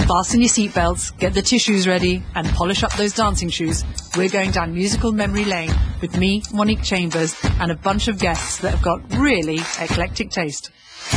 Fasten your seatbelts, get the tissues ready, and polish up those dancing shoes. We're going down musical memory lane with me, Monique Chambers, and a bunch of guests that have got really eclectic taste.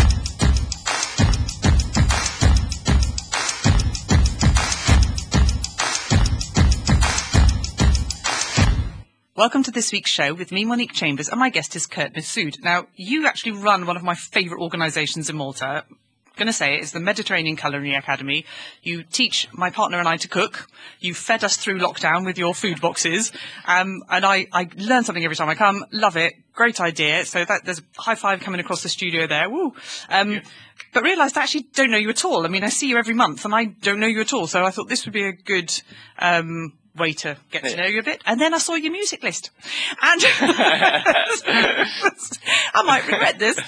Welcome to this week's show with me, Monique Chambers, and my guest is Kurt Massoud. Now, you actually run one of my favourite organisations in Malta. Going to say it's the Mediterranean Culinary Academy. You teach my partner and I to cook. You fed us through lockdown with your food boxes. And I learn something every time I come. Love it. Great idea. So there's a high five coming across the studio there. Woo. But realised I actually don't know you at all. I mean, I see you every month and I don't know you at all. So I thought this would be a good way to get to know you a bit. And then I saw your music list. And I might regret this.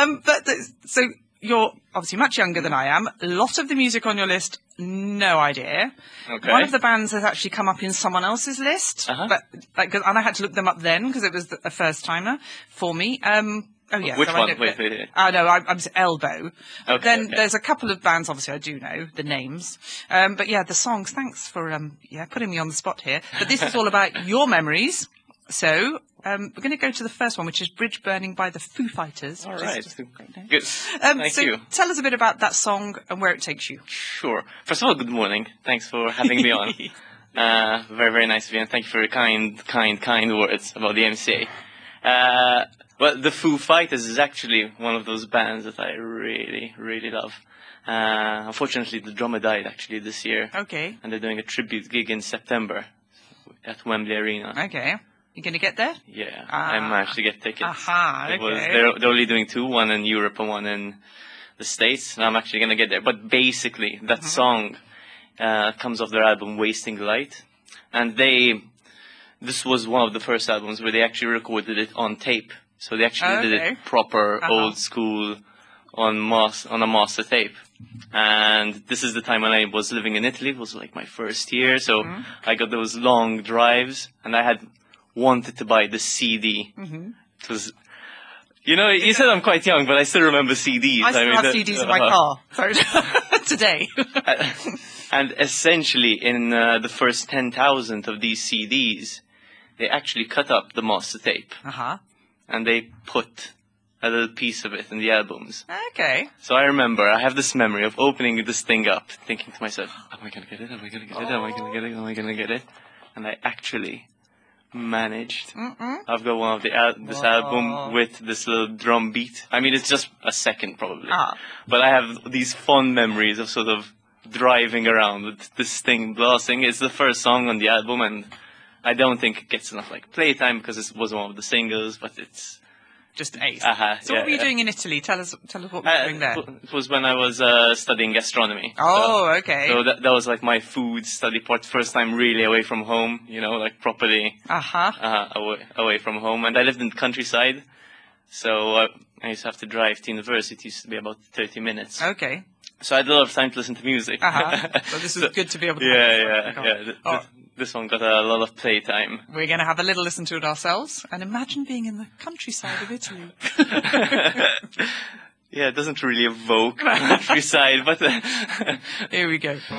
So you're obviously much younger than I am. A lot of the music on your list, no idea. Okay. One of the bands has actually come up in someone else's list, but and I had to look them up then because it was a first timer for me. Which one? Wait. Oh no, I'm Elbow. Okay, Then there's a couple of bands. Obviously, I do know the names. But yeah, the songs. Thanks for putting me on the spot here. But this is all about your memories. So we're going to go to the first one, which is Bridge Burning by the Foo Fighters. All right. Good. Thank you. Tell us a bit about that song and where it takes you. Sure. First of all, good morning. Thanks for having me on. Very, very nice of you, and thank you for your kind words about the MCA. Well, the Foo Fighters is actually one of those bands that I really, really love. Unfortunately, the drummer died actually this year. Okay. And they're doing a tribute gig in September at Wembley Arena. Okay. You going to get there? Yeah, I managed to get tickets. Aha, okay. They're only doing two, one in Europe and one in the States, and I'm actually going to get there. But basically, that song comes off their album Wasting Light, and this was one of the first albums where they actually recorded it on tape. So they actually did it proper, old school, on a master tape. And this is the time when I was living in Italy. It was like my first year, so I got those long drives, and I had wanted to buy the CD. It was, you said I'm quite young, but I still remember CDs. I still have CDs in my car. Sorry. Today. And essentially, in the first 10,000 of these CDs, they actually cut up the master tape. And they put a little piece of it in the albums. Okay. So I have this memory of opening this thing up, thinking to myself, am I going to get it? Am I going to get it? Am I going to get it? Am I going to get it? And I actually managed. I've got one of this album with this little drum beat. I mean, it's just a second probably. But I have these fond memories of sort of driving around with this thing blasting. It's the first song on the album, and I don't think it gets enough playtime because it was one of the singles, but it's just ace. So what were you doing in Italy? Tell us what you were doing there. It was when I was studying gastronomy. Okay. So that was my food study part. First time really away from home, properly away from home. And I lived in the countryside, so I used to have to drive to university. It used to be about 30 minutes. Okay. So I had a lot of time to listen to music. So this is good to be able to... This one got a lot of playtime. We're going to have a little listen to it ourselves and imagine being in the countryside of Italy. Yeah, it doesn't really evoke countryside, but... Here we go.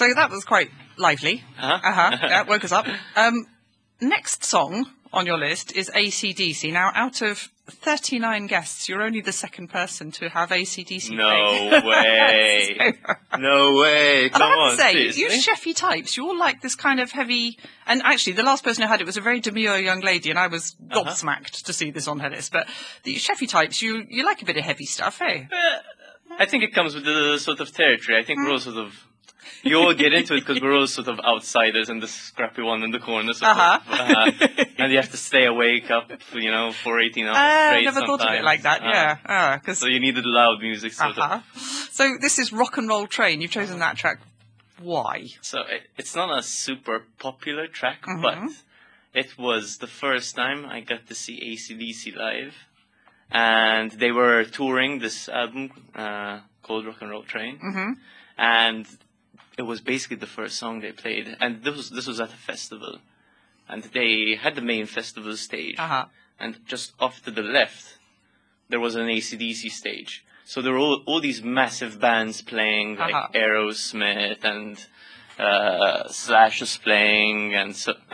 So that was quite lively. Uh-huh. Yeah, woke us up. Next song on your list is AC/DC. Now, out of 39 guests, you're only the second person to have AC/DC. No way. No way. Come And I have on, to say, seriously? you chefy types, you all like this kind of heavy... And actually, the last person who had it was a very demure young lady, and I was gobsmacked to see this on her list. But the chefy types, you like a bit of heavy stuff, eh? I think it comes with the sort of territory. I think we're all sort of... You all get into it because we're all sort of outsiders and the scrappy one in the corner. And you have to stay awake up, for 18 hours straight Never thought of it sometimes. like that, yeah. So you needed loud music, sort of. So this is Rock and Roll Train. You've chosen that track. Why? So it's not a super popular track, but it was the first time I got to see AC/DC live. And they were touring this album called Rock and Roll Train. And it was basically the first song they played. And this was at a festival. And they had the main festival stage. And just off to the left, there was an AC/DC stage. So there were all these massive bands playing, like Aerosmith and Slash was playing, and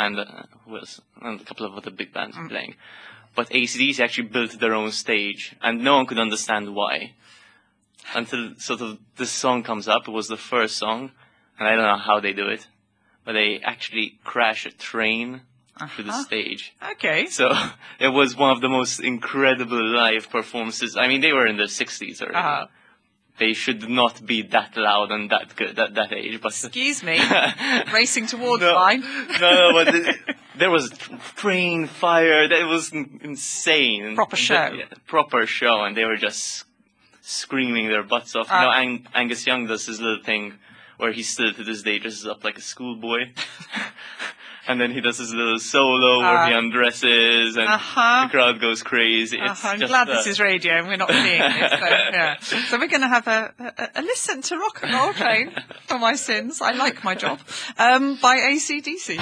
a couple of other big bands were playing. But AC/DC actually built their own stage, and no one could understand why. Until sort of this song comes up. It was the first song, and I don't know how they do it, but they actually crash a train through the stage. Okay. So it was one of the most incredible live performances. I mean, they were in their 60s already. They should not be that loud and that good at that age. But excuse me, racing towards mine. But there was train fire. That was insane. Proper show. Proper show, and they were just screaming their butts off. Angus Young does his little thing where he still to this day dresses up like a schoolboy. And then he does his little solo where he undresses and the crowd goes crazy. I'm glad this is radio and we're not seeing it. So we're going to have a listen to Rock and Roll Train for my sins. I like my job. By AC/DC.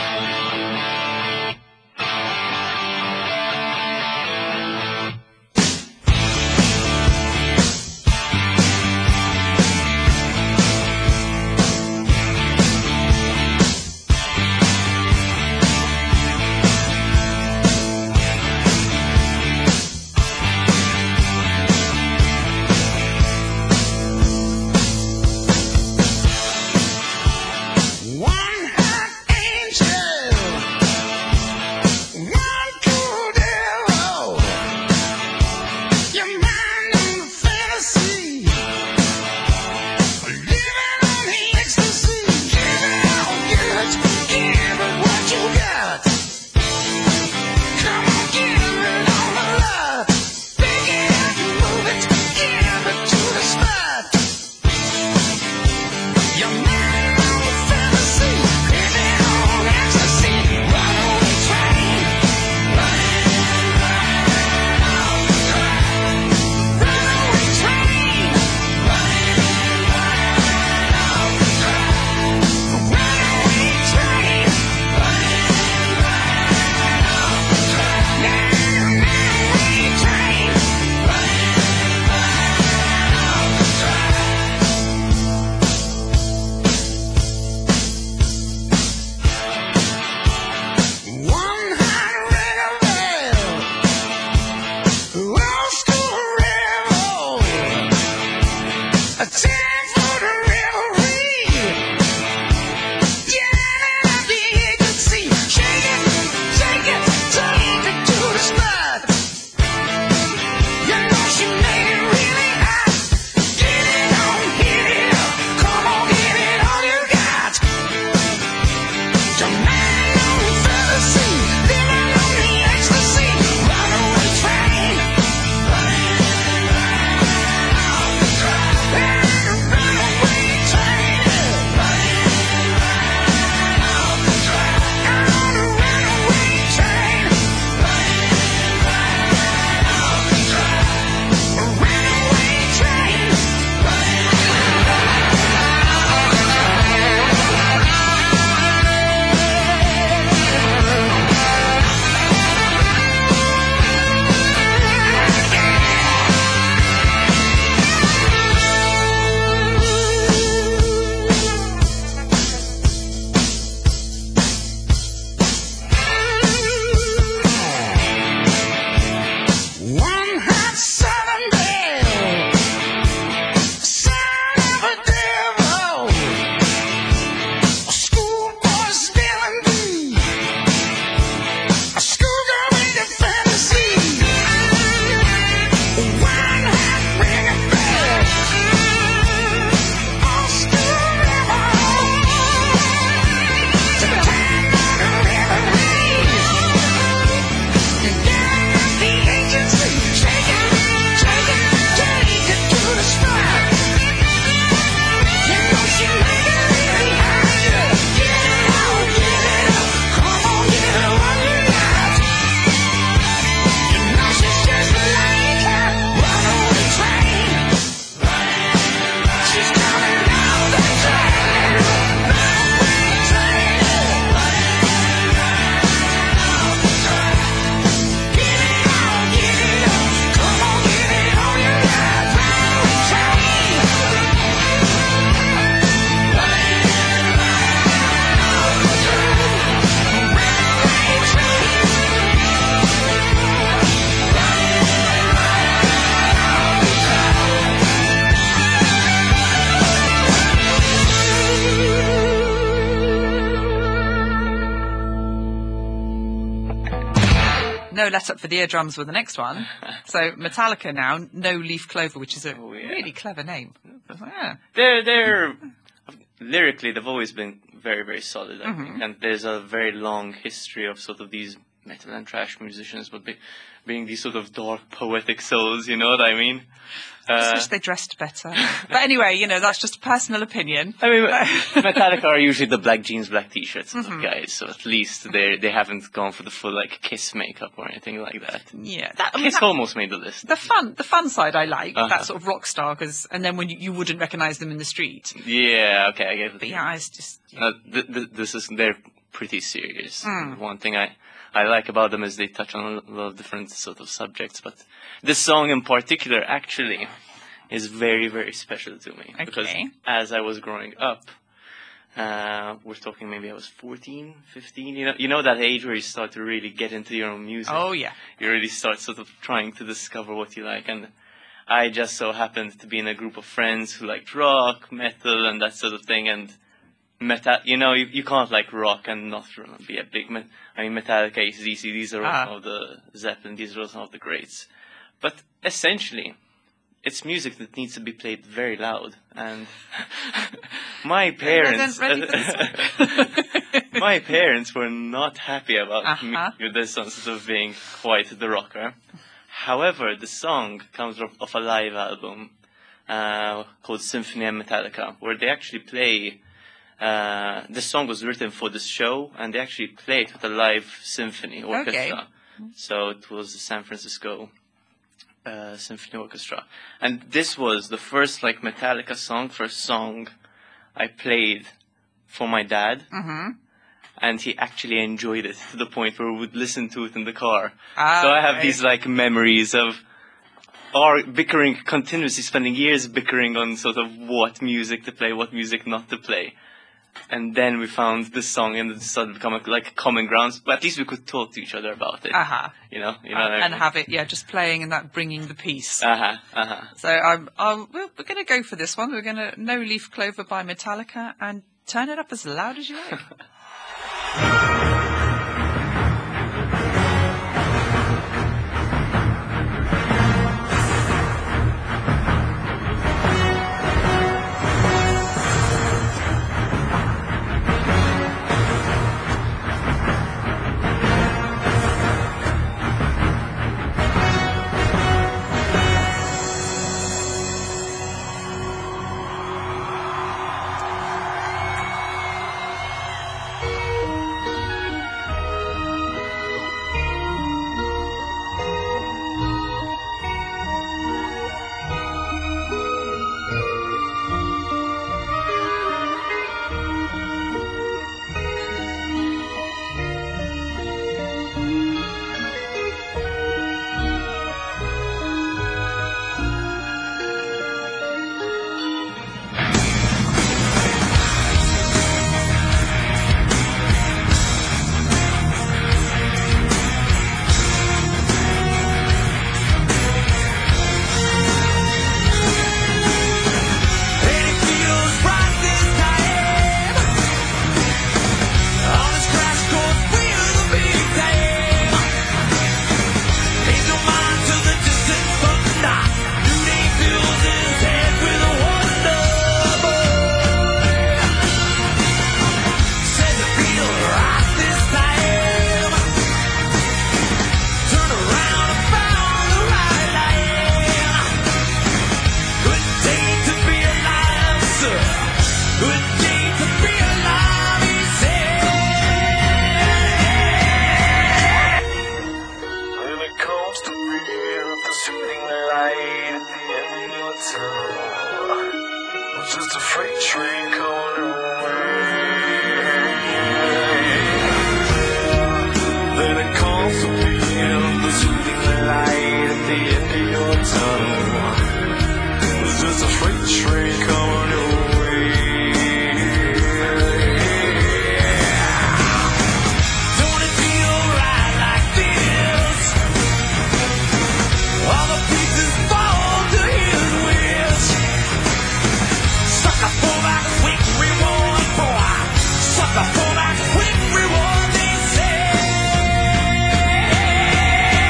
let up for the eardrums with the next one. So Metallica now, No Leaf Clover, which is a really clever name. Yeah. They're lyrically, they've always been very, very solid, I think. And there's a very long history of sort of these metal and thrash musicians, but being these sort of dark, poetic souls, you know what I mean? I just wish they dressed better. But anyway, you know, that's just a personal opinion. I mean, Metallica are usually the black jeans, black t-shirts sort of guys, so at least they haven't gone for the full, like, Kiss makeup or anything like that. Yeah. Kiss almost made the list. The fun side I like, that sort of rock star, and then when you wouldn't recognise them in the street. Yeah, okay, I get it. But yeah, it's just... Yeah. They're pretty serious. One thing I like about them is they touch on a lot of different sort of subjects, but this song in particular actually is very, very special to me. Okay. Because as I was growing up, we're talking maybe I was 14, 15, you know that age where you start to really get into your own music. Oh, yeah. You really start sort of trying to discover what you like, and I just so happened to be in a group of friends who liked rock, metal, and that sort of thing, and you can't like rock and not be a big Metallica, AC/DC, these are all some of the Zeppelin, these are all some of the greats. But essentially, it's music that needs to be played very loud. And my parents, my parents were not happy about this song sort of being quite the rocker. However, the song comes off a live album called Symphony and Metallica, where they actually play. This song was written for this show, and they actually played with a live symphony orchestra. Okay. So it was the San Francisco Symphony Orchestra. And this was the first Metallica song I played for my dad. And he actually enjoyed it to the point where we would listen to it in the car. So I have these memories of our bickering, continuously spending years bickering on sort of what music to play, what music not to play. And then we found this song, and it started to become a common ground. But at least we could talk to each other about it. You know what I mean? And have it, just playing and that bringing the peace. So we're going to go for this one. We're going to No Leaf Clover by Metallica, and turn it up as loud as you like. Just a freight train coming away. Then it calls to be the soothing light at the end of your tunnel. It's just a freight train coming away. Don't it feel right like this? All the pieces fall to his wish. Sucker for that quick reward, boy. Sucker for that quick reward, they say.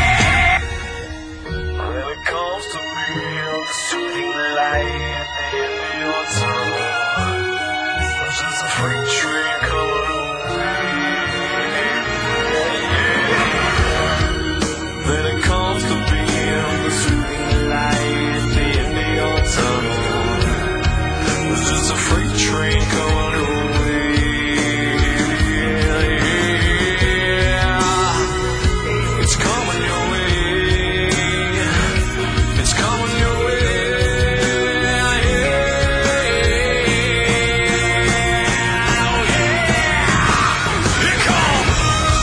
train coming your way. It's coming your way. It's coming your way. Oh yeah. Here it comes.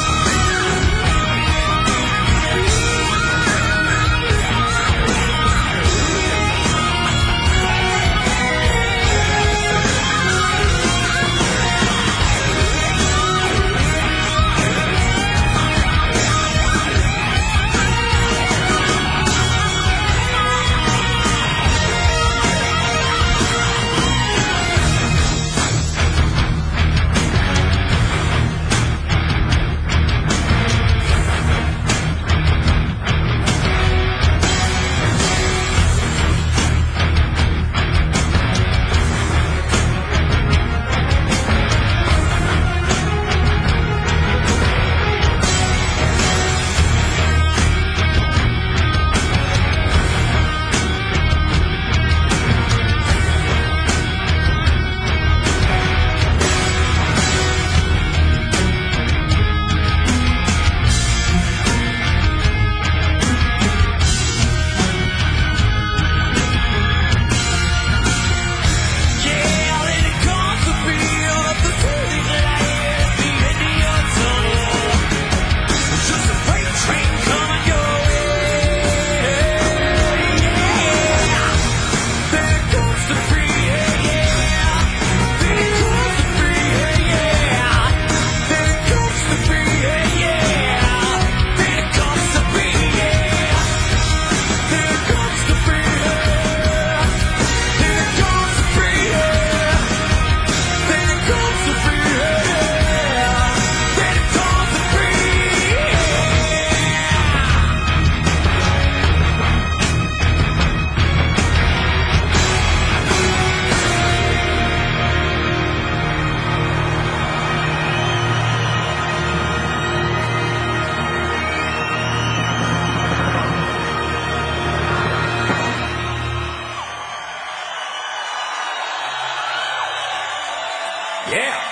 Yeah.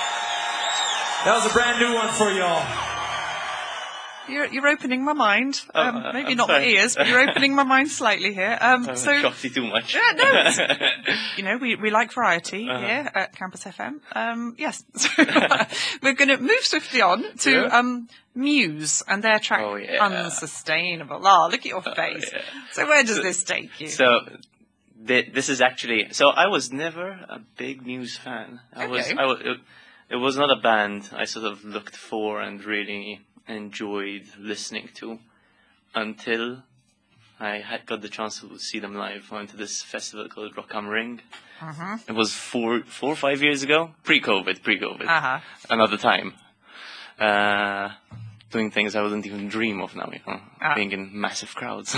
That was a brand new one for y'all. You're opening my mind. Maybe I'm not sorry. my ears, but you're opening my mind slightly here. So, Shocked you too much. yeah, no, we like variety here at Campus FM. Yes, so we're going to move swiftly on to Muse and their track Oh, yeah. Unsustainable. Oh, look at your face. yeah. So where does this take you? So this is actually. So I was never a big Muse fan. It was not a band I sort of looked for and really enjoyed listening to until I had got the chance to see them live. I went to this festival called Rock am Ring. It was 4 or 5 years ago, pre-COVID. Another time. Doing things I wouldn't even dream of now, being in massive crowds.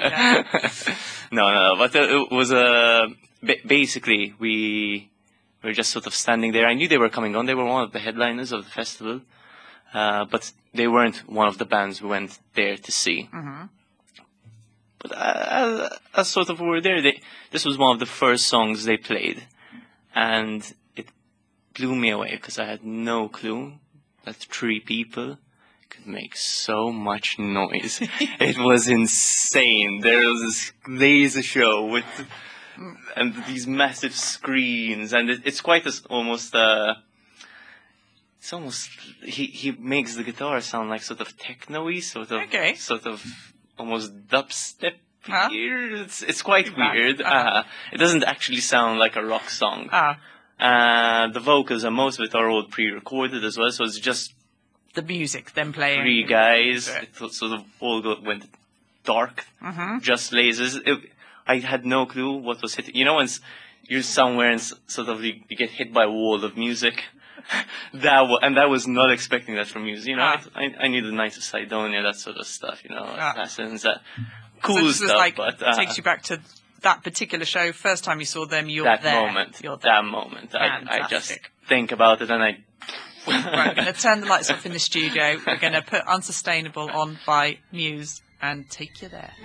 No, but it was basically we were just sort of standing there. I knew they were coming on. They were one of the headliners of the festival, but they weren't one of the bands we went there to see. But as sort of we were there, this was one of the first songs they played, and it blew me away because I had no clue that 3 people could make so much noise. It was insane. There was this laser show with and these massive screens, and it's quite almost. It's almost he makes the guitar sound like sort of techno-y, sort of almost dubstep. It's quite weird. It doesn't actually sound like a rock song. The vocals and most of it are all pre-recorded as well, so it's just the music, them playing. 3 guys. It sort of all went dark, just lasers. I had no clue what was hitting. You know, when you're somewhere and sort of you get hit by a wall of music. I was not expecting that from Muse. You know, I knew the Knights of Sidonia, that sort of stuff. You know, Assassins, that cool so stuff. Like, but takes you back to that particular show. First time you saw them, that moment. I just think about it and I. Right, we're going to turn the lights off in the studio. We're going to put Unsustainable on by Muse and take you there.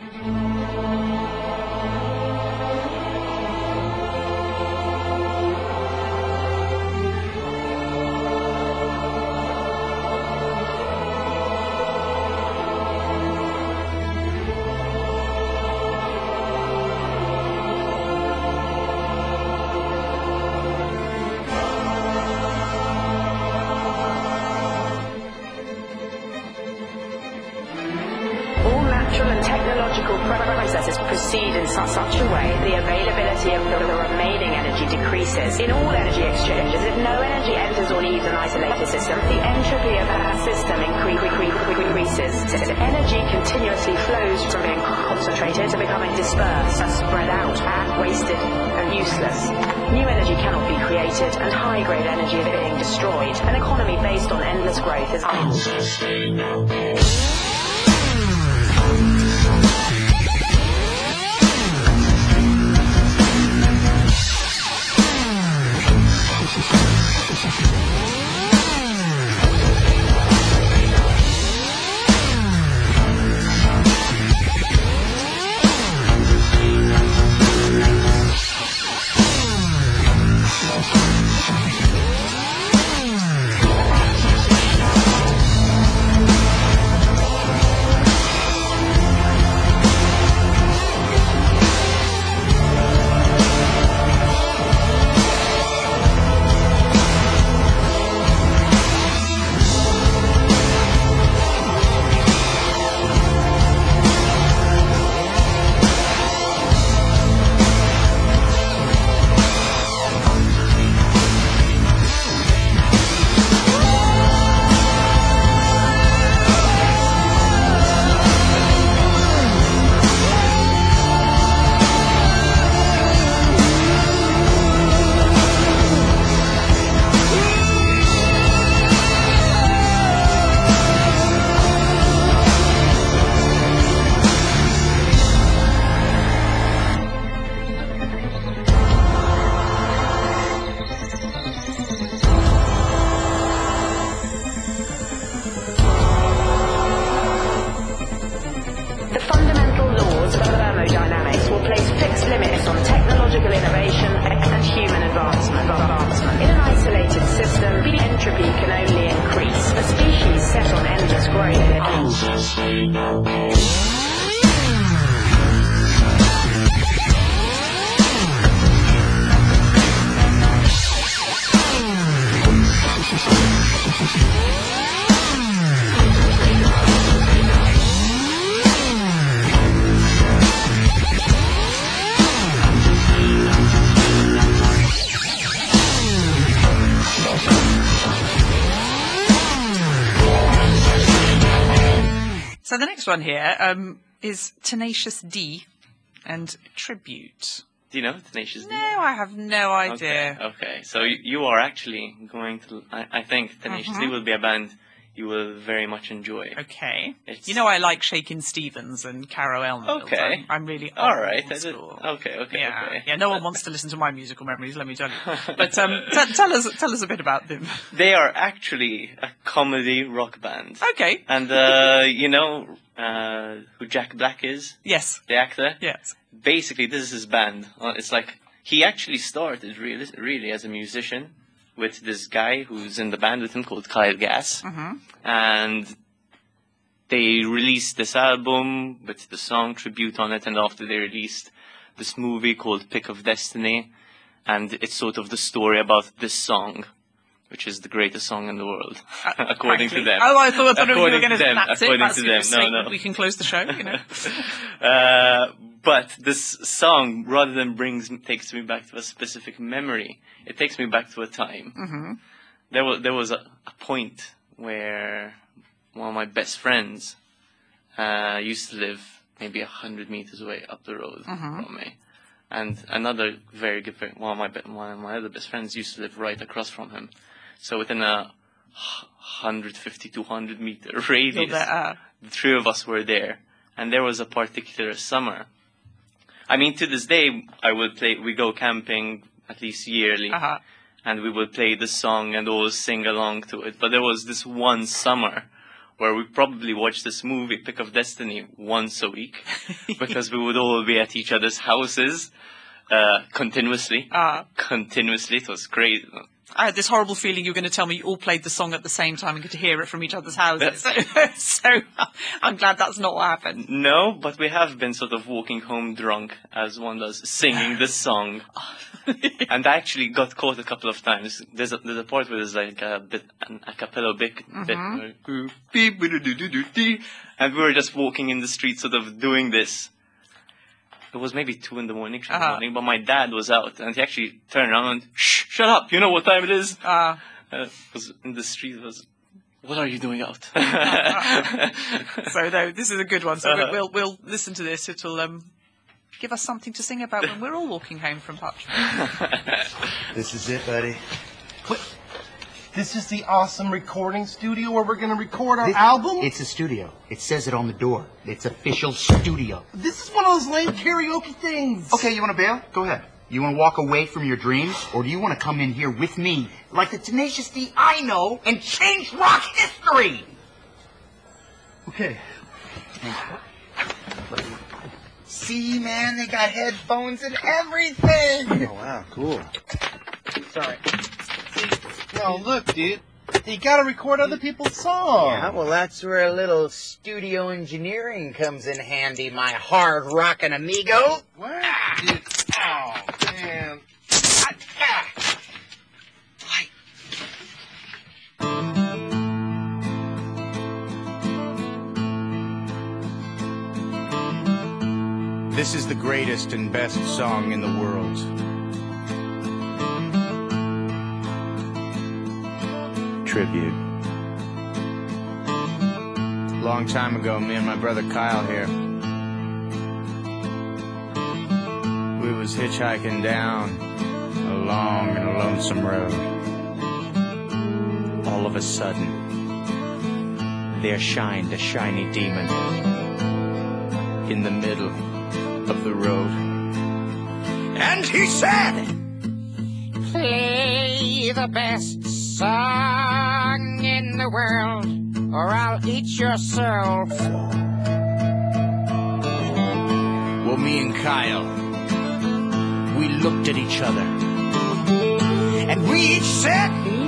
Processes proceed in such a way the availability of the remaining energy decreases. In all energy exchanges, if no energy enters or leaves an isolated system, the entropy of that system increases. Energy continuously flows from being concentrated to becoming dispersed, spread out, and wasted and useless. New energy cannot be created, and high-grade energy is being destroyed. An economy based on endless growth is unsustainable. So the next one here is Tenacious D and Tribute. Do you know Tenacious D? No, I have no idea. Okay. So you are actually going to... I think Tenacious D will be a band you will very much enjoy. Okay. It's... You know I like Shakin' Stevens and Caro Elmfield. Okay. I'm really all right. school. Okay. Yeah, no one wants to listen to my musical memories, let me tell you. But tell us a bit about them. They are actually a comedy rock band. Okay. And you know who Jack Black is? Yes. The actor? Yes. Basically, this is his band. It's like he actually started really as a musician with this guy who's in the band with him called Kyle Gass. Mm-hmm. And they released this album with the song Tribute on it, and after they released this movie called Pick of Destiny, and it's sort of the story about this song, which is the greatest song in the world, according to them. Oh, I thought you were going to them. that's According it. to them. No. We can close the show, you know. But this song, rather than takes me back to a specific memory, it takes me back to a time. Mm-hmm. There was a point where one of my best friends used to live maybe 100 meters away up the road from me. And another very good friend, one of my other best friends used to live right across from him. So within a 150, 200 meter radius, the three of us were there. And there was a particular summer. I mean, to this day, we go camping at least yearly. And we would play the song and always sing along to it. But there was this one summer where we probably watched this movie, Pick of Destiny, once a week, because we would all be at each other's houses continuously. Continuously. It was crazy. I had this horrible feeling you were going to tell me you all played the song at the same time and could hear it from each other's houses. So I'm glad that's not what happened. No, but we have been sort of walking home drunk, as one does, singing this song. And I actually got caught a couple of times. There's a part where there's like a cappella bit, and we were just walking in the street sort of doing this. It was maybe 2 in the morning, but my dad was out, and he actually turned around and, "Shh, shut up, you know what time it is?" Because in the street was, "What are you doing out?" So no, this is a good one. So we'll listen to this. It'll give us something to sing about when we're all walking home from Hutch. This is it, buddy. What? This is the awesome recording studio where we're going to record our album? It's a studio. It says it on the door. It's official studio. This is one of those lame karaoke things. Okay, you want to bail? Go ahead. You want to walk away from your dreams? Or do you want to come in here with me, like the Tenacious D I know, and change rock history? Okay. See, man, they got headphones and everything. Oh, wow, cool. Sorry. No, look, dude. You gotta record other people's songs. Yeah, well, that's where a little studio engineering comes in handy, my hard-rockin' amigo. What? Dude. Oh, man. This is the greatest and best song in the world. Tribute. Long time ago, me and my brother Kyle here, we was hitchhiking down a long and lonesome road. All of a sudden, there shined a shiny demon in the middle of the road. And he said, "Play the best song in the world, or I'll eat yourself." Well, me and Kyle, we looked at each other, and we each said,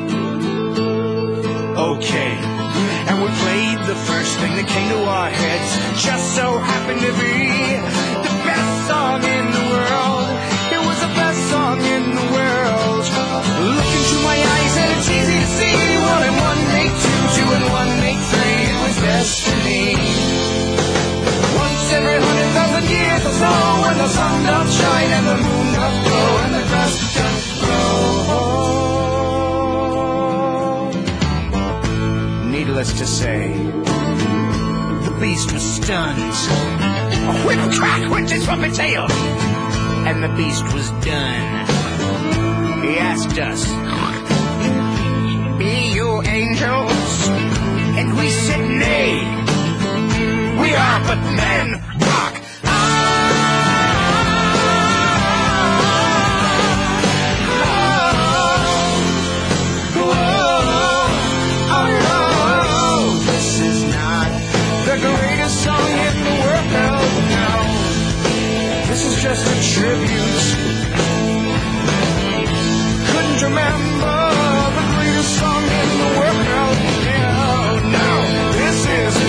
"Okay." And we played the first thing that came to our heads. Just so happened to be the best song in the world. It was the best song in the world. Look into my eyes and it's easy to see. 1 and 1 make 2, 2 and 1 make 3. It was destiny. Once every 100,000 years or so, when the sun doth shine and the moon doth glow and the grass doth grow. Needless to say, the beast was stunned. A whip crack went his trumpet tail, and the beast was done. He asked us, "Be you angels?" And we said, "Nay, we are but men, rock." This is not the greatest song in the world, no. This is just a tribute. Couldn't remember the greatest song in the world. No, this is a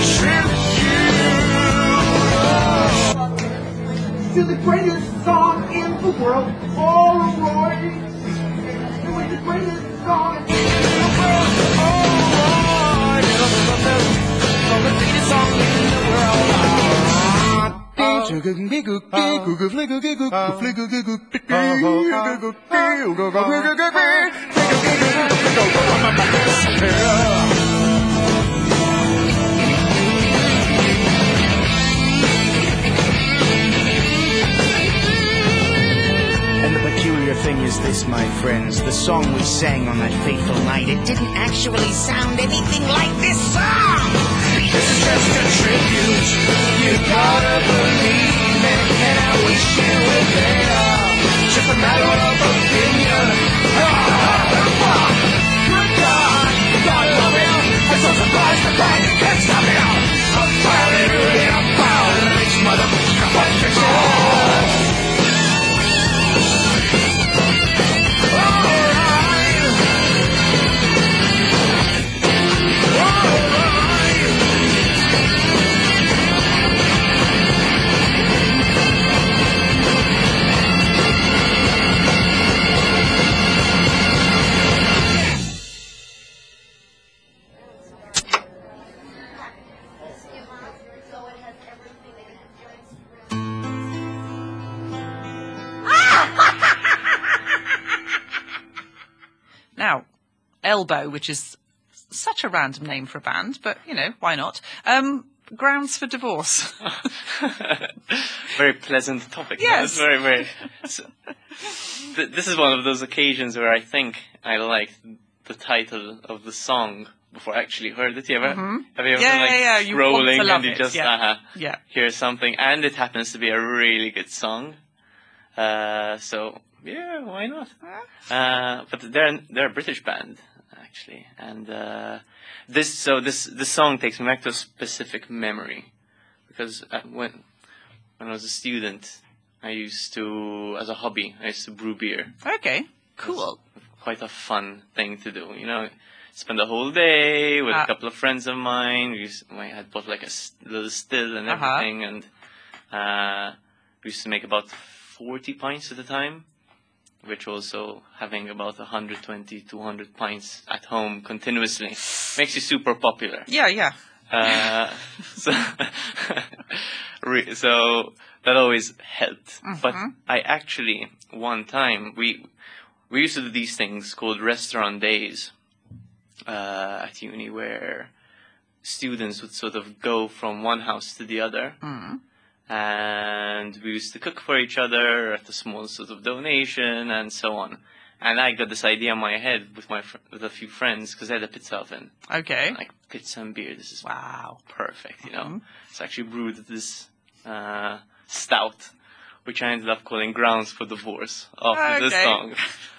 tribute To the greatest song in the world, Polaroid. It was the greatest song in the world, Polaroid. The greatest song in the world. And the peculiar thing is this, my friends, the song we sang on that fateful night, it didn't actually sound anything like this song. This is just a tribute. You gotta believe it, and I wish you were there. Just a matter of opinion. Good God, God love him. I'm so surprised the crying gets Elbow, which is such a random name for a band, but, you know, why not? Grounds for divorce. Very pleasant topic. Yes. Very, very. This is one of those occasions where I think I liked the title of the song before I actually heard it. Have you ever Yeah, you want to scrolling love and you it, just yeah. hear something, and it happens to be a really good song. So yeah, why not? But they're a British band actually, and this song takes me back to a specific memory, because when I was a student, I used to, as a hobby, I used to brew beer. Okay, cool. Quite a fun thing to do, you know. Spend the whole day with a couple of friends of mine. I had bought like a little still and everything, and we used to make about 40 pints at a time, which also having about 120, 200 pints at home continuously makes you super popular. Yeah. So that always helped. But I actually, one time, we used to do these things called restaurant days at uni, where students would sort of go from one house to the other. And we used to cook for each other at a small sort of donation and so on. And I got this idea in my head with a few friends, because they had a pizza oven. Okay. Like, pizza and beer, this is Wow. perfect, you know. So I actually brewed this stout, which I ended up calling Grounds for Divorce after this song.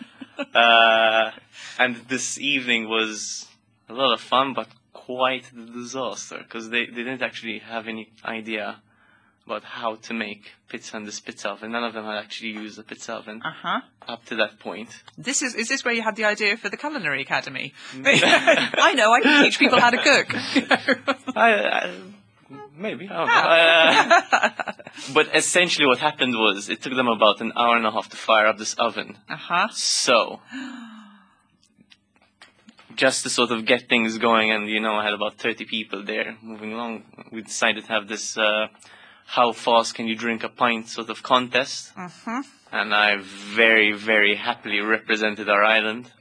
And this evening was a lot of fun, but quite the disaster, because they didn't actually have any idea about how to make pizza in this pizza oven. None of them had actually used a pizza oven up to that point. Is this where you had the idea for the Culinary Academy? I know, I can teach people how to cook. Maybe, I don't know. But essentially what happened was, it took them about an hour and a half to fire up this oven. So, just to sort of get things going, and, you know, I had about 30 people there moving along, we decided to have this how fast can you drink a pint sort of contest. And I very, very happily represented our island,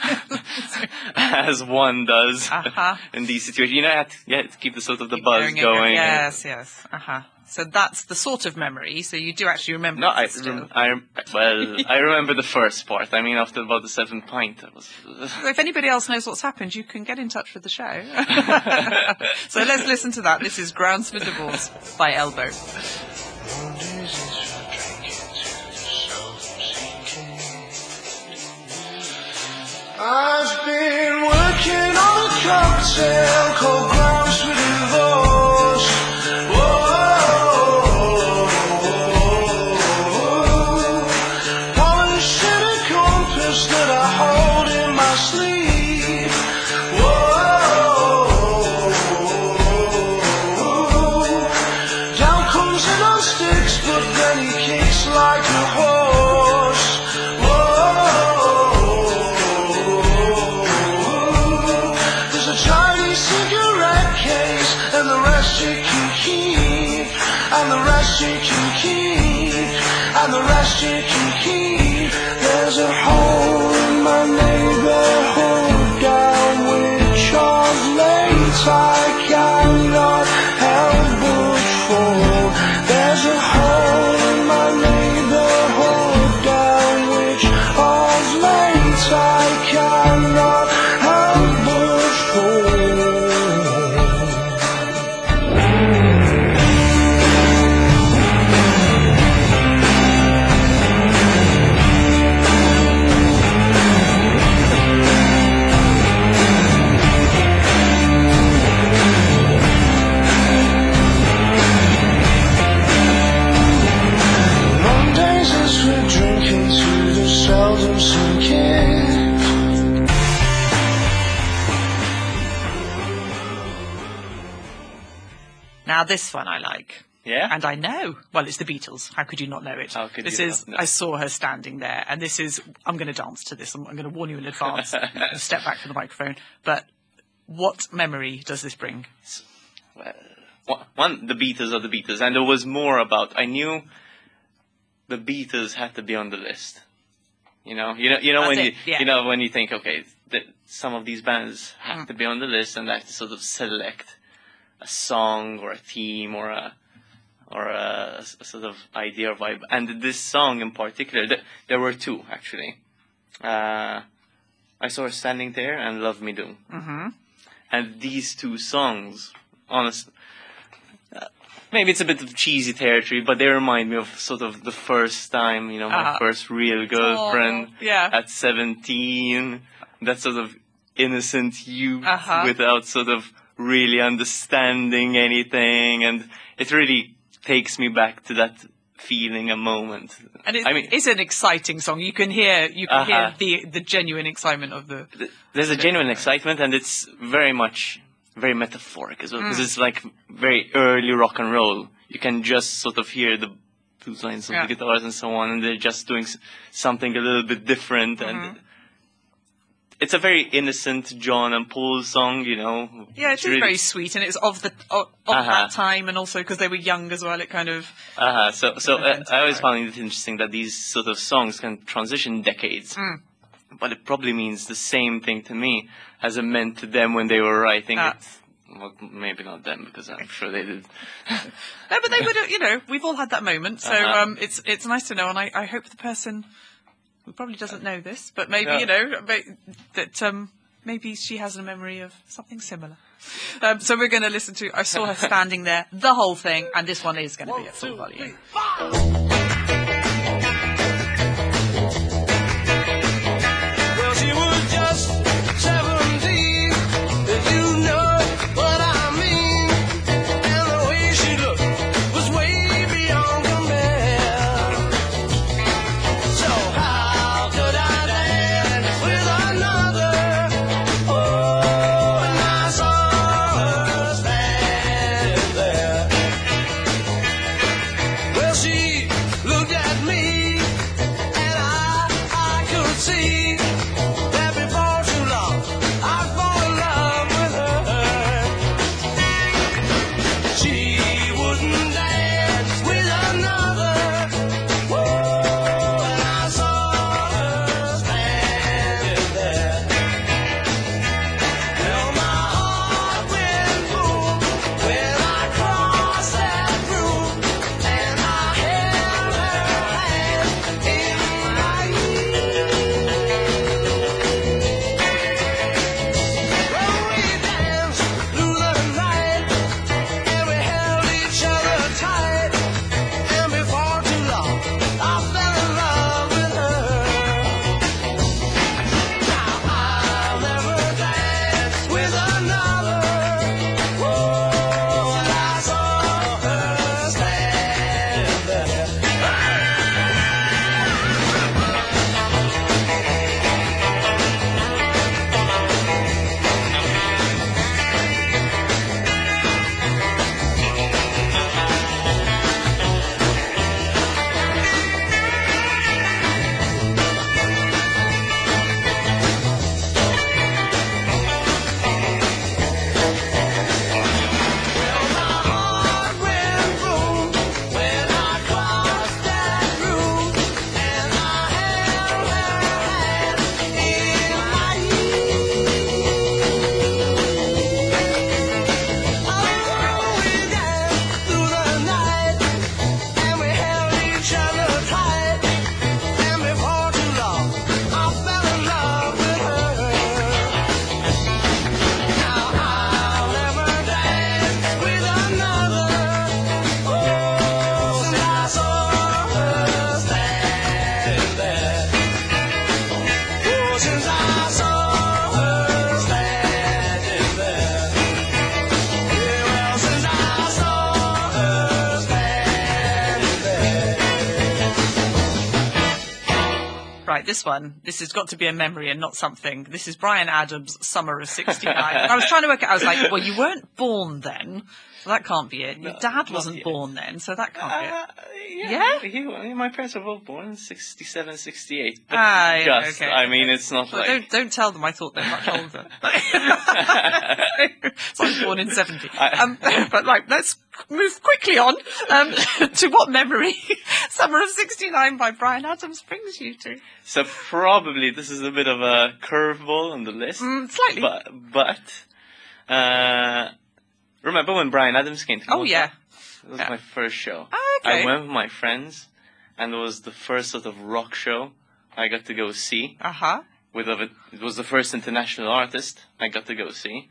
as one does in these situations. You know, you have to keep the sort of the buzz going. Yes. So that's the sort of memory. So you do actually remember. No, I remember the first part. I mean, after about the 7th pint, I was. If anybody else knows what's happened, you can get in touch with the show. So let's listen to that. This is Grounds for Divorce by Elbow. I've been working on a cocktail called Grounds for Divorce. Polishing a compass that I hold in my sleeve. Down comes it on sticks, but then he kicks like a horse. Cigarette case, and the rest you can keep, and the rest you can keep, and the rest you can keep. There's a hole in my neighborhood down which of late I cannot help but fall. There's a hole in my neighborhood down which of late I cannot help but fall. Now this one I like. Yeah? And I know. Well, it's the Beatles. How could you not know it? How could this you is, not know? I saw her standing there, and this is, I'm going to dance to this. I'm going to warn you in advance. Step back from the microphone. But what memory does this bring? Well, one, the Beatles are the Beatles, and there was more about, I knew the Beatles had to be on the list. You know when you think, okay, some of these bands have to be on the list, and I have to sort of select a song or a theme or a sort of idea or vibe. And this song in particular, there were two actually. I Saw Her Standing There and Love Me Do. Mm-hmm. And these two songs, honestly, maybe it's a bit of cheesy territory, but they remind me of sort of the first time, my first real girlfriend at 17. That sort of innocent youth without sort of really understanding anything. And it really takes me back to that feeling, a moment. And it's an exciting song. You can hear hear the genuine excitement of the... There's a genuine excitement, and it's very metaphoric as well, because it's like very early rock and roll. You can just sort of hear the blues lines of the guitars and so on, and they're just doing something a little bit different, and it's a very innocent John and Paul song, Yeah, it's really very sweet, and it's of that time, and also because they were young as well, it kind of... So I always found it interesting that these sort of songs can transition decades, but it probably means the same thing to me as it meant to them when they were writing it. Well, maybe not them, because I'm sure they did. No, but they would, we've all had that moment, so it's nice to know, and I hope the person... who probably doesn't know this, but maybe, that maybe she has a memory of something similar. So we're going to listen to I Saw Her Standing There, the whole thing, and this one is going to be at full volume. Well, she was just 17, if you know what I mean. And the way she looked was way beyond compare. So how could I dance with another? Oh, and I saw her standing there. Well, she looked at me, and I could see that before too long I'd fall in love with her. She wouldn't dance with another. Whoa, and I saw her standing there. Well, my heart went boom when I crossed that room, and I held her hand in my Well, we danced through the night, and we held each other tight, and before too long I fell in love with her. Now I'll never dance with another. Whoa, and I saw her standing there. Well, my heart went boom when I crossed that room, and I held her hand in my Oh, we danced through the night, and we held each other tight, and before too long I fell in love with her. Now I'll never dance with another. Oh, since I saw her standing there. Oh, since I saw her standing there. Yeah, well, since I saw her standing there. Right, this has got to be a memory and not something. This is Bryan Adams' Summer of '69. And I was trying to work it out, I was like, well, you weren't born then, so that can't be it. Your dad wasn't yet. born then, so that can't be it. Yeah? My parents were both born in 67, 68. But Yeah, just, okay. I mean, it's not Well, like... don't tell them I thought they were much older. So I was born in 70. But let's move quickly on to what memory Summer of '69 by Bryan Adams brings you to. So probably this is a bit of a curveball on the list. Slightly. But remember when Bryan Adams came to Oh, Malta? yeah. It was my first show. Oh, okay. I went with my friends, and it was the first sort of rock show I got to go see. Uh-huh. It was the first international artist I got to go see.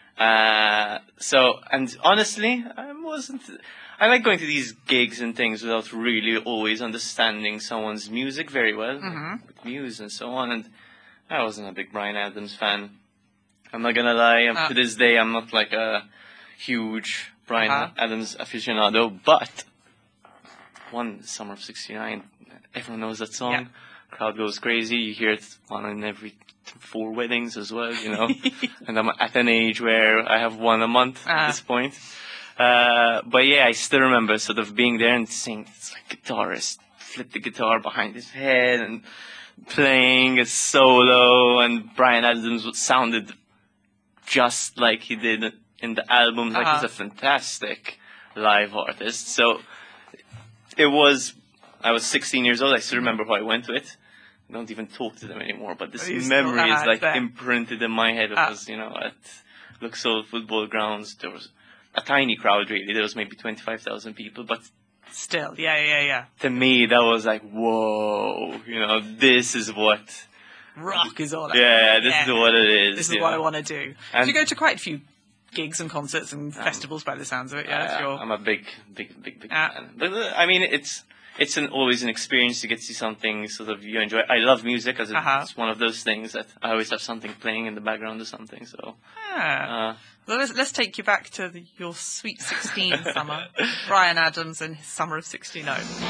And honestly, I like going to these gigs and things without really always understanding someone's music very well, like with Muse and so on. And I wasn't a big Bryan Adams fan. I'm not gonna lie. To this day, I'm not like a huge Bryan Adams aficionado. But one Summer of '69, everyone knows that song. Yeah. Crowd goes crazy. You hear it one in every 4 weddings as well, you know. And I'm at an age where I have one a month at this point. But yeah, I still remember sort of being there and seeing it's like guitarist flip the guitar behind his head and playing a solo, and Bryan Adams sounded just like he did in the album. Like he's a fantastic live artist. So I was 16 years old. I still remember how I went to it. I don't even talk to them anymore, but this memory is like imprinted in my head. It was, you know, at Luxor football grounds. There was a tiny crowd, really. There was maybe 25,000 people, but still, yeah. To me, that was like, whoa, you know, this is what rock is all about. Yeah, this is what it is. This is what I want to do. You go to quite a few gigs and concerts and festivals by the sounds of it. Yeah, sure. I'm a big fan. But I mean, it's always an experience to get to see something sort of you enjoy. I love music, as it's one of those things that I always have something playing in the background or something. So, well, let's take you back to your sweet 16 summer. Bryan Adams and his Summer of '69.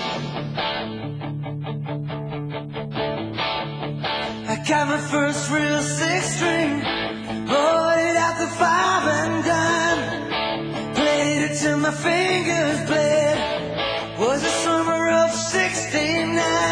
I got my first real 6-string, bought it at the 5 and dime, played it till my fingers bled. Was the summer of '69.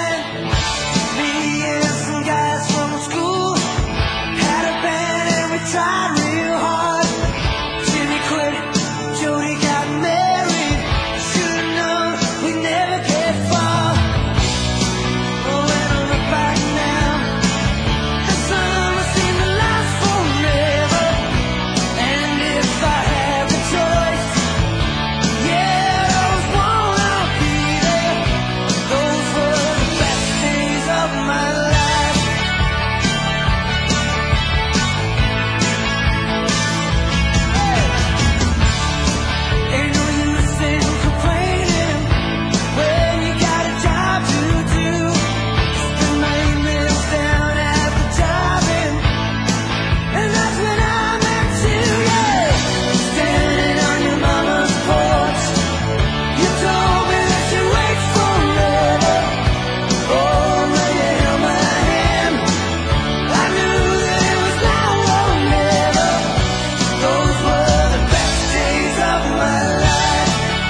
Me and some guys from school had a band and we tried real hard. Jimmy quit, Jody got married. Should've known we'd never get far. Oh, when I look back now, the summer seemed to last forever. And if I had the choice, yeah, those won't be there. Those were the best days of my life. Ain't no use in complaining when you got a job to do. Spend my evenings down at the drive-in, and that's when I met you, yeah. Standing on your mama's porch, you told me that you wait forever. Oh, when you held my hand, I knew that it was now or never. Those were the best days of my life.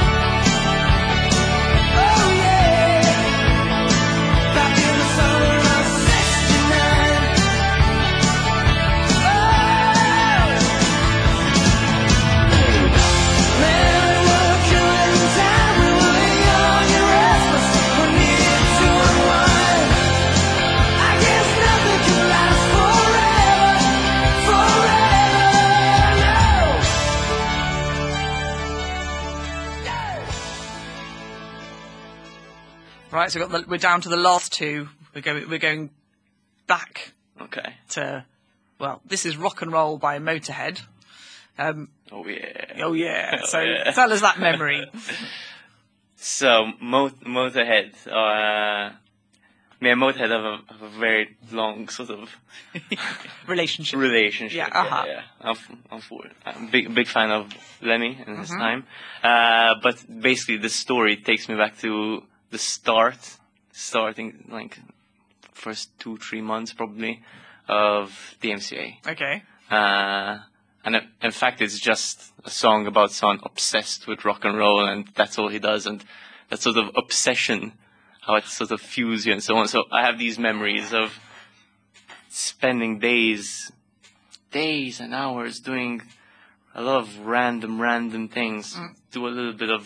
Oh yeah, back in the summer of '69. Oh, man, we were killing time. We were young and restless. We needed to unwind. I guess nothing can last forever, Right, so we're down to the last two. We're going back okay. to, well, this is Rock and Roll by Motorhead. Oh yeah. Oh yeah. Oh, So yeah. tell us that memory. So Motorhead, me and Motorhead have a very long sort of Relationship. relationship. Yeah, yeah. I'm a big fan of Lemmy and his time. But basically, the story takes me back to the starting like first 2-3 months probably of DMCA. Okay. And in fact, it's just a song about someone obsessed with rock and roll, and that's all he does, and that sort of obsession, how it sort of fuels you and so on. So I have these memories of spending days and hours doing a lot of random things. Do a little bit of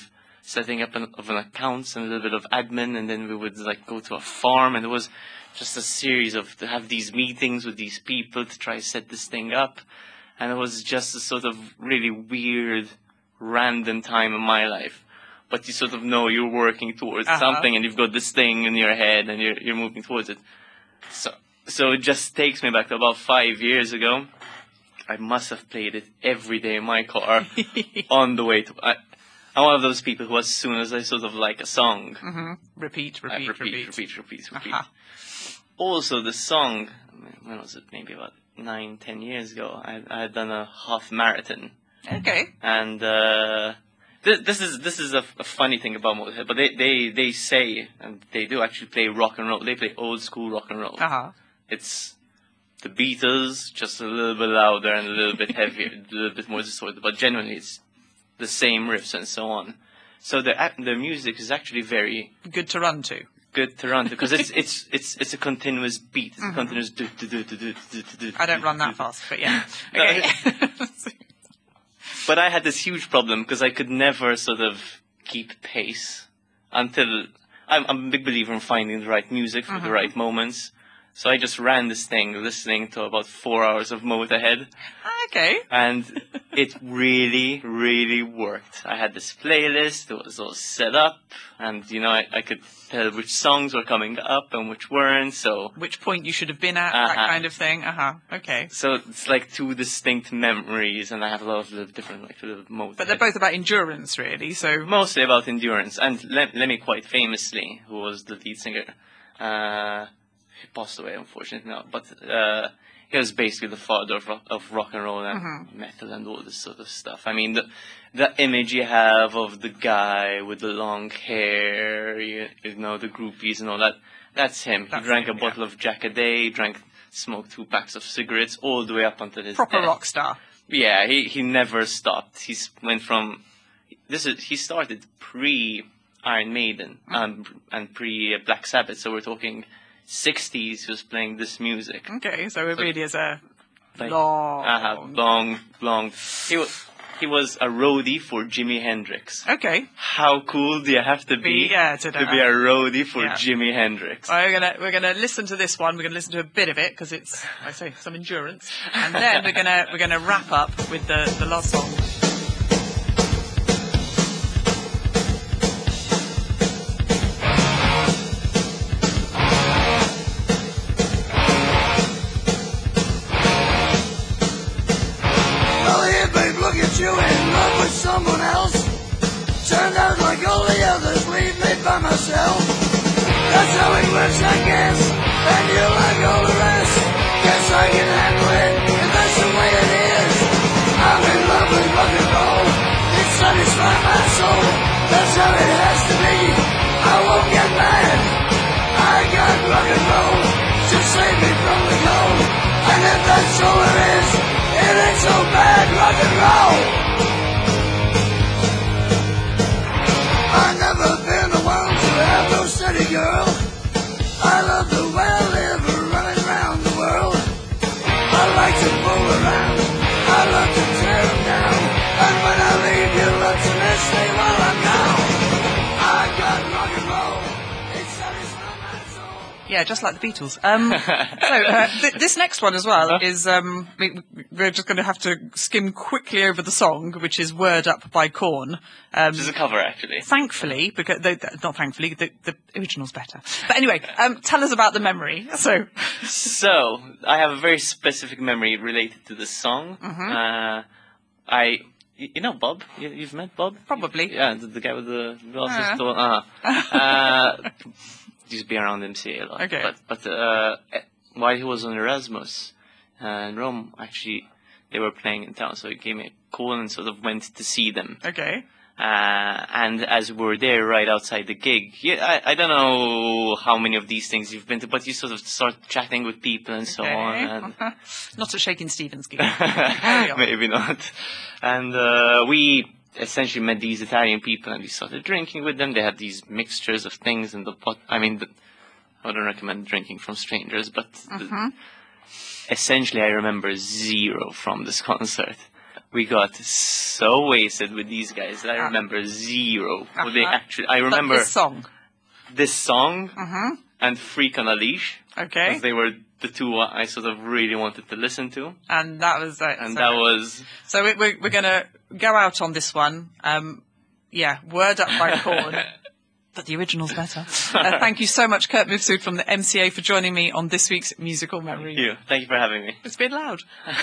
setting up of an accounts and a little bit of admin, and then we would like go to a farm, and it was just a series of to have these meetings with these people to try to set this thing up, and it was just a sort of really weird, random time in my life. But you sort of know you're working towards something, and you've got this thing in your head, and you're moving towards it. So it just takes me back to about 5 years ago. I must have played it every day in my car on the way to. I'm one of those people who, as soon as I sort of like a song, Repeat. repeat. Also, the song, when was it? Maybe about 9-10 years ago. I had done a half marathon. Okay. And this is a funny thing about Motorhead, but they say, and they do actually play rock and roll. They play old school rock and roll. It's the Beatles, just a little bit louder and a little bit heavier, a little bit more distorted, but generally it's the same riffs and so on. So the music is actually very good to run to. Good to run to, because it's a continuous beat. It's a continuous do. I don't run that fast, but yeah. Okay. But I had this huge problem because I could never sort of keep pace until I'm a big believer in finding the right music for the right moments. So I just ran this thing, listening to about 4 hours of Motorhead. Okay. And it really, really worked. I had this playlist, it was all set up, and, I could tell which songs were coming up and which weren't, so... Which point you should have been at, that kind of thing. Okay. So it's like two distinct memories, and I have a lot of little different, little Motorhead. But they're both about endurance, really, so... Mostly about endurance, and Lemmy quite famously, who was the lead singer, he passed away, unfortunately, now, but he was basically the father of rock and roll and metal and all this sort of stuff. I mean, the image you have of the guy with the long hair, the groupies and all that, that's him. He drank a bottle of Jack a day, smoked 2 packs of cigarettes, all the way up until his proper death. Rock star. Yeah, he never stopped. He started pre-Iron Maiden and pre-Black Sabbath, so we're talking 60s. He was playing this music. Okay, so it really is a long. He was a roadie for Jimi Hendrix. Okay. How cool do you have to be to be a roadie for Jimi Hendrix? We're gonna listen to this one. We're gonna listen to a bit of it because it's, I say, some endurance, and then we're gonna wrap up with the last song. You in love with someone else. Turned out like all the others, leave me by myself. That's how it works, I guess. And you like all the rest. Guess I can handle it, and that's the way it is. I'm in love with rock and roll. It satisfies my soul. That's how it has to be. I won't get mad. I got rock and roll to save me from the cold. And if that's all it is, it ain't so bad, rock and roll. I've never been the one to have no steady girl. I love the way I live, running around the world. I like to fool around, I love to tear them down. And when I leave, you love to miss me while I'm gone. I got rock and roll, it satisfies my soul. Yeah, just like the Beatles. So this next one as well is we're just going to have to skim quickly over the song, which is "Word Up" by Korn. Which is a cover, actually. Thankfully, because not thankfully, the original's better. But anyway, tell us about the memory. So I have a very specific memory related to this song. You know Bob? You've met Bob? Probably. Yeah, the guy with the glasses. Used to be around MCA a lot. Okay. But while he was on Erasmus in Rome, actually, they were playing in town, so he gave me a call and sort of went to see them. Okay. And as we were there right outside the gig, I don't know how many of these things you've been to, but you sort of start chatting with people and so on. And not a Shakin' Stevens gig. Maybe not. And we essentially met these Italian people, and we started drinking with them. They had these mixtures of things in the pot. I mean, I don't recommend drinking from strangers, but essentially I remember zero from this concert. we got so wasted with these guys that I remember zero. What they actually, I remember this song. And Freak on a Leash. Okay. Because they were the two I sort of really wanted to listen to. And that was it. And that was... So we're going to go out on this one. Word Up by Korn. But the original's better. Thank you so much, Kurt Mifsud from the MCA, for joining me on this week's Musical Memory. Thank you for having me. It's been loud.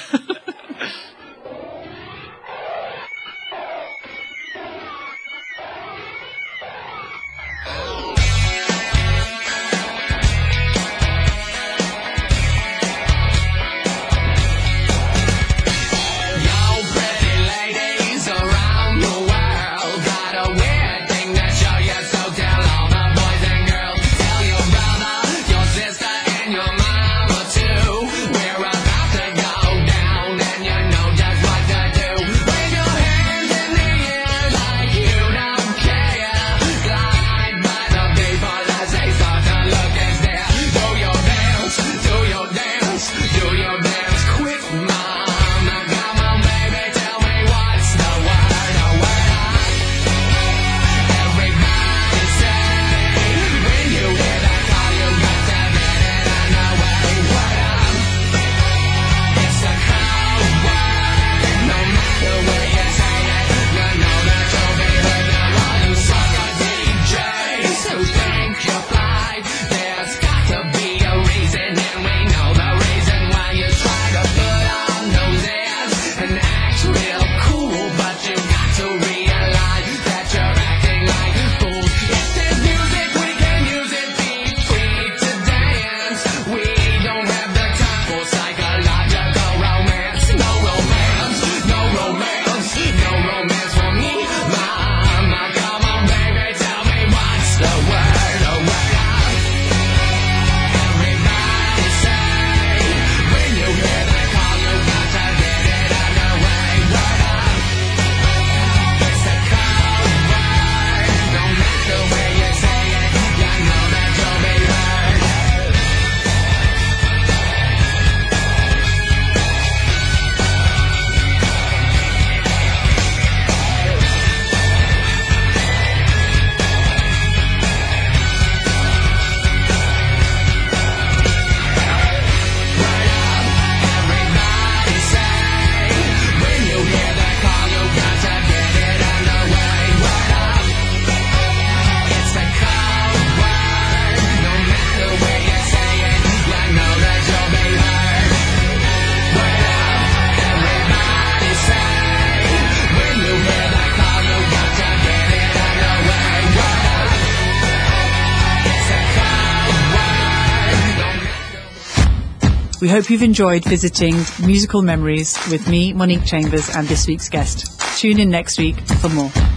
We hope you've enjoyed visiting Musical Memories with me, Monique Chambers, and this week's guest. Tune in next week for more.